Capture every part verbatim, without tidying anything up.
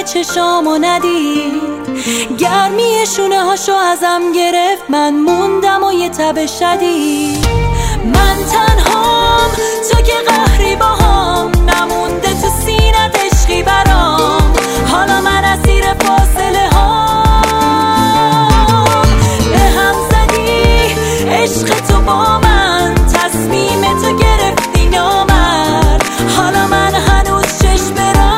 چشامو ندید، گرمی شونه هاشو ازم گرفت، من موندم و یه تب شدید. من تنهام، تو که قهری باهام، نمونده تو سینت عشقی برام، حالا من اسیر فاصله هام. به هم زدی عشق تو با من، تصمیم تو گرفتی نامرد، حالا من هنوز چشم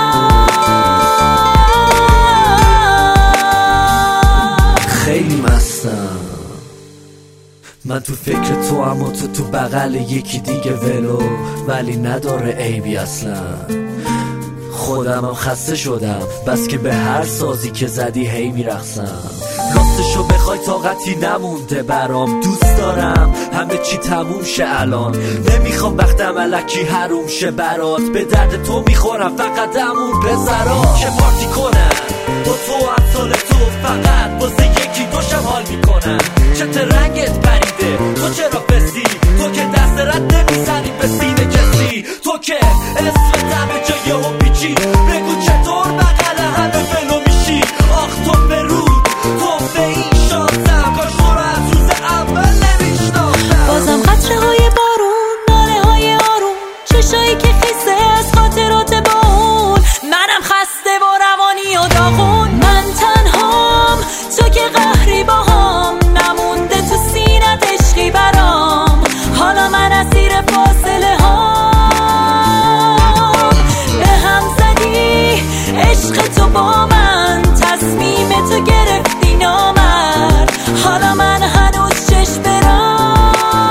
برام. خیلی مستم من تو فکر تو، اما تو تو بغل یکی دیگه ولو، ولی نداره عیبی اصلا. خودمم خسته شدم بس که به هر سازی که زدی هی میرقصم. راستشو بخوای طاقتی نمونده برام، دوست دارم همه چی تموم شه الان، نمیخوام وقتم الکی حروم شه برات، به درد تو میخورم فقط امون بذارا که پارتی کنم با تو امثال تو، فقط واسه یکی دوشم حال میکنم. چت رنگت پریده تو چرا بسی، تو که دست رد نمیزنی به سینه کسی، تو که اسم دمه جایه و پیچی، بگو چطور بغل همه فلو میشی. آخ تو برود تو به این شانسم، کاش تو رو از روز اول نمیشناختم. بازم قطره های بارون، ناله های آروم، چشایی که خیسه از خاطرات با اون، منم خسته و روانی و داغون. من تنهام، تو که قهری باهام، نمونده تو سینت عشقی برام، حالا من اسیر فاصله هام. به هم زدی عشق تو با من، تصمیم تو گرفتی نامرد، حالا من هنوز چشم برام.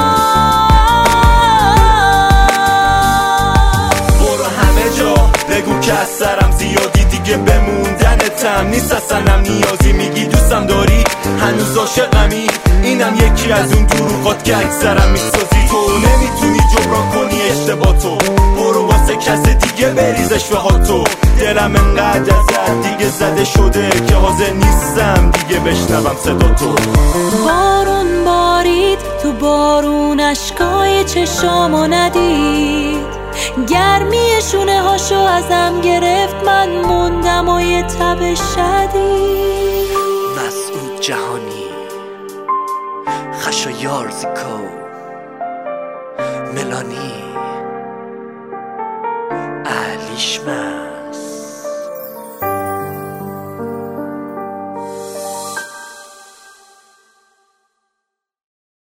برو همه جا بگو که از سرم زیادی، دیگه بموندنتم نیست اصلا نیازی. میگی دوستم داری هنوز عاشقمی، اینم یکی از اون دروغات که اکثرم میسازی. تو نمیتونی جبران کنی اشتباهاتو، برو واسه کس دیگه بریزش به هاتو. دلم انقدر ازت دیگه زده شده که حاضر نیستم دیگه بشنوم صدا تو. بارون بارید تو بارون، اشکای چشامو ندید، گرمی شونه هاشو ازم گرفت، من موندم و یه تب شدید. مسعود جهانی، خشایار زیکو، ملانی، علیشمن.